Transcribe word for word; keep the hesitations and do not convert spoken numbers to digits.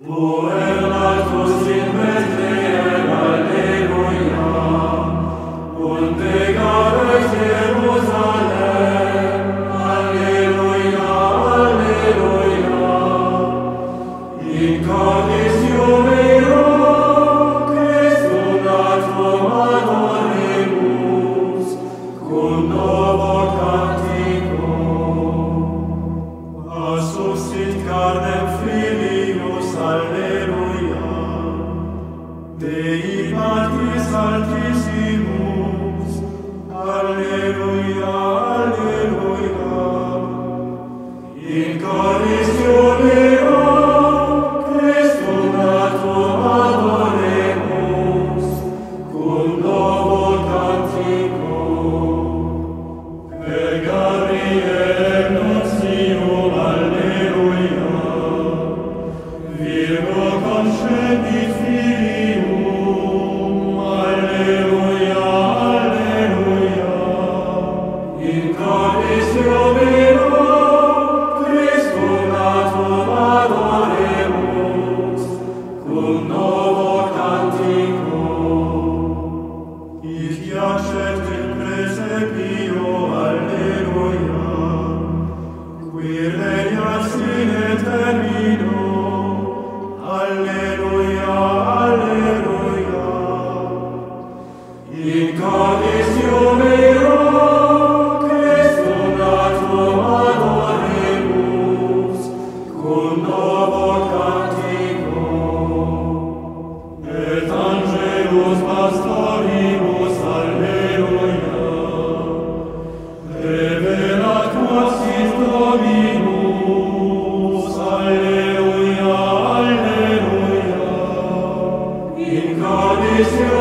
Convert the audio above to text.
Puellatus in Bethlehem, Alleluia, und begaret Jerusalem, Alleluia, Alleluia. In Cordis Jubilo, Christum natum adoremus, cum novo canticum. Assusit carnem Filius, Alleluia, Dei Patris Altissimus, Alleluia, Alleluia. In Cordis Jubilo, Christum natum adoremus, cum novo canticum. Per Gabrielem nuntium, Alleluia, Virgo concedit filium, Alleluia, Alleluia. In Cordis Jubilo, Christum natum adoremus, cum novo canticum. Hic iacet in praesepio, Alleluia, quir veniat sine termino, Alleluia, Alleluia. In Cordis Jubilo, Christum natum adoremus, cum novo canticum. Et angelus pastoribus, Alleluia, revelat quasit Dominus, Alleluia, Alleluia. In Cordis